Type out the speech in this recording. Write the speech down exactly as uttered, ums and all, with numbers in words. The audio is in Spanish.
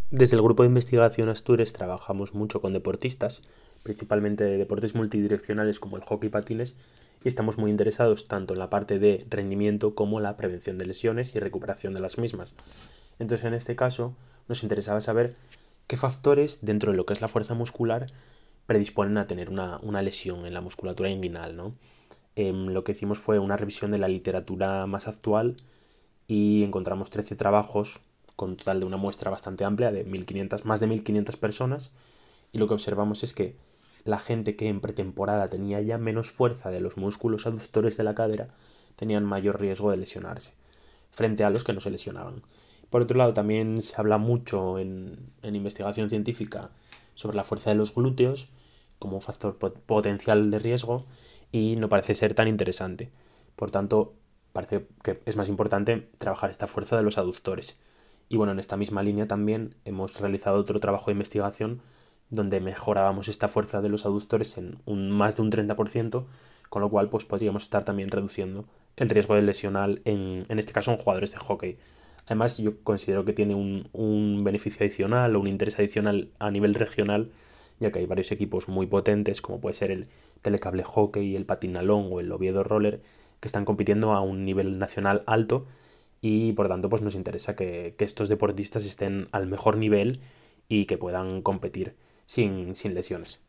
Desde el grupo de investigación Astures trabajamos mucho con deportistas, principalmente de deportes multidireccionales como el hockey y patines, y estamos muy interesados tanto en la parte de rendimiento como la prevención de lesiones y recuperación de las mismas. Entonces, en este caso, nos interesaba saber qué factores dentro de lo que es la fuerza muscular predisponen a tener una, una lesión en la musculatura inguinal, ¿no? Em, lo que hicimos fue una revisión de la literatura más actual y encontramos trece trabajos con total de una muestra bastante amplia de mil quinientas, más de mil quinientas personas, y lo que observamos es que la gente que en pretemporada tenía ya menos fuerza de los músculos aductores de la cadera tenían mayor riesgo de lesionarse frente a los que no se lesionaban. Por otro lado, también se habla mucho en, en investigación científica sobre la fuerza de los glúteos como factor potencial de riesgo y no parece ser tan interesante. Por tanto, parece que es más importante trabajar esta fuerza de los aductores. Y bueno, en esta misma línea también hemos realizado otro trabajo de investigación donde mejorábamos esta fuerza de los aductores en un, más de un treinta por ciento, con lo cual pues podríamos estar también reduciendo el riesgo de lesional en, en este caso en jugadores de hockey. Además, yo considero que tiene un, un beneficio adicional o un interés adicional a nivel regional, ya que hay varios equipos muy potentes, como puede ser el Telecable Hockey, el Patinalón o el Oviedo Roller, que están compitiendo a un nivel nacional alto y por tanto pues nos interesa que, que estos deportistas estén al mejor nivel y que puedan competir sin, sin lesiones.